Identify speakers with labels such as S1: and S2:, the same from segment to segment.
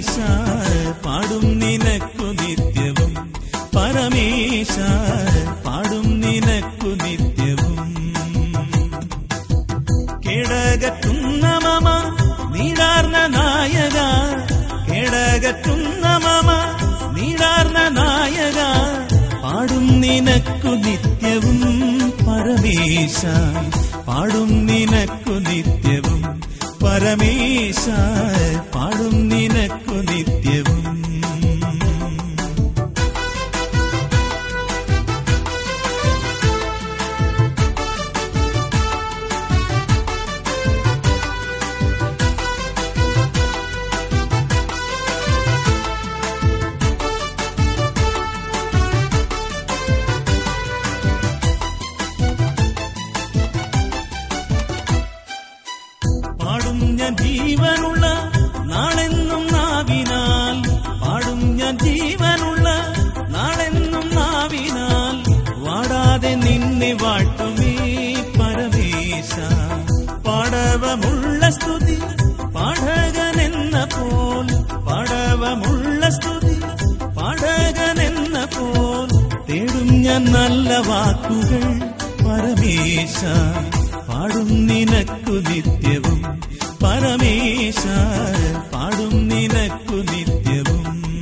S1: പരമേശ പാടും നിനക്കു നിത്യവും പരമേശ പാടും നിനക്കു നിത്യവും. കേടകറ്റുന്ന മമ നീടാർന്ന നായക കേടകറ്റുന്ന മമ നീടാർന്ന നായക പാടും നിനക്കു നിത്യവും പരമേശ പാടും നിനക്കു നിത്യവും പരമേശ പാടും നിനക്കു നിത്യവും. പാടും ഞാൻ ജീവനുള്ള നാളെന്നും നാവിനാൽ പാടും ഞാൻ ജീവനുള്ള നാളെന്നും നാവിനാൽ വാടാതെ നിന്നെ വാഴ്ത്തുമേ പരമേശ. പാടവമുള്ള സ്തുതി പാഠകനെന്ന പോൽ പാടവമുള്ള സ്തുതി പാഠകനെന്ന പോൽ തേടും ഞാൻ നല്ല വാക്കുകൾ പരമേശ പാടും നിനക്കു നിത്യവും പരമേശ പാടും നിനക്കു നിത്യവും.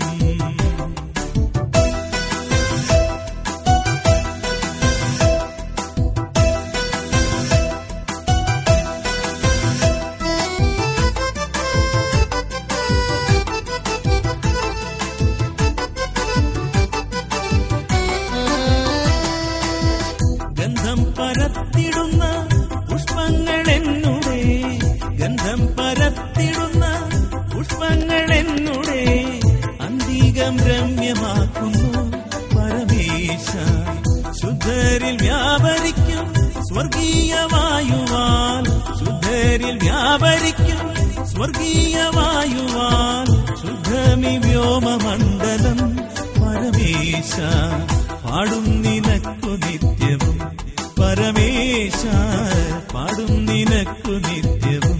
S1: ഗന്ധം പരത്തിടുന്ന പുഷ്പങ്ങളെന്നുടെ ഗന്ധം പരത്തിടുന്ന പുഷ്പങ്ങളെന്നുടെ അന്തികം രമ്യമാക്കുന്നു പരമേശ. ശുദ്ധരിൽ വ്യാപരിക്കും സ്വർഗീയ വായുവാൽ ശുദ്ധരിൽ വ്യാപരിക്കും സ്വർഗീയ വായുവാൽ ശുദ്ധമി വ്യോമമണ്ഡലം പരമേശ പാടും നിനക്കു നിത്യവും പരമേശ പാടും നിനക്കു നിത്യവും.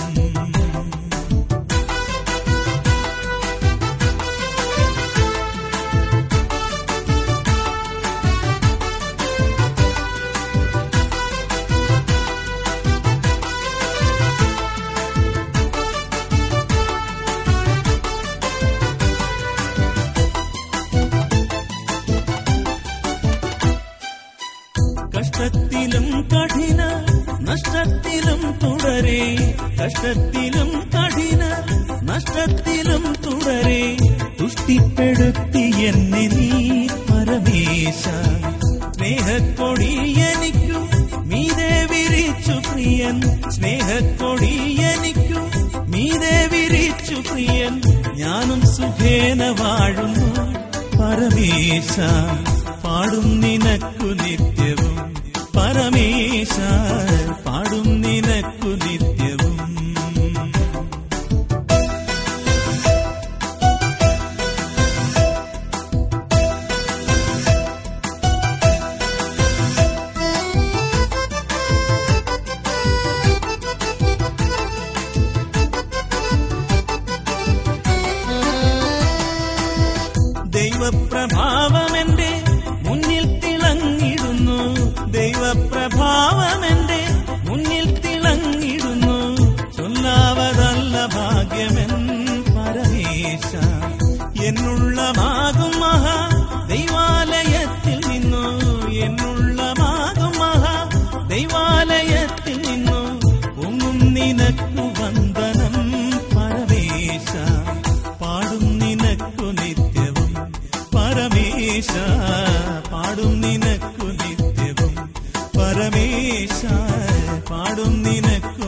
S1: കഷ്ടത്തിലും കഠിന നഷ്ടത്തിലും തുടരെ കഷ്ടത്തിലും കഠിന നഷ്ടത്തിലും തുടരെ തുഷ്ടിപ്പെടുത്തി എന്നെ നീ പരമേശ. സ്നേഹക്കൊടി എനിക്കു മീതെ വിരിച്ചു പ്രിയൻ സ്നേഹക്കൊടി എനിക്കു മീതെ വിരിച്ചു പ്രിയൻ ഞാനും സുഖേന വാഴുന്നു പരമേശ പാടും നിനക്കു നിത്യവും പരമേശ പാടും നിനക്കു നിത്യവും. ദൈവപ്രഭാവമെന്റെ മുന്നിൽ തിളങ്ങിടുന്നു ദൈവപ്രഭാവമെന്റെ മുന്നിൽ തിളങ്ങിടുന്നു ചൊല്ലാവതല്ല ഭാഗ്യമെൻ പരമേശ. എന്നുള്ളമാകും മഹാ ദൈവാലയത്തിൽ നിന്നു എന്നുള്ളമാകും മഹാ ദൈവാലയത്തിൽ നിന്നു പൊങ്ങും നിനക്കു വന്ദനം പരമേശ പാടും നിനക്കു നിത്യവും പരമേശ പാടും നിനക്കു നിത്യവും പരമേശ പാടും നിനക്കു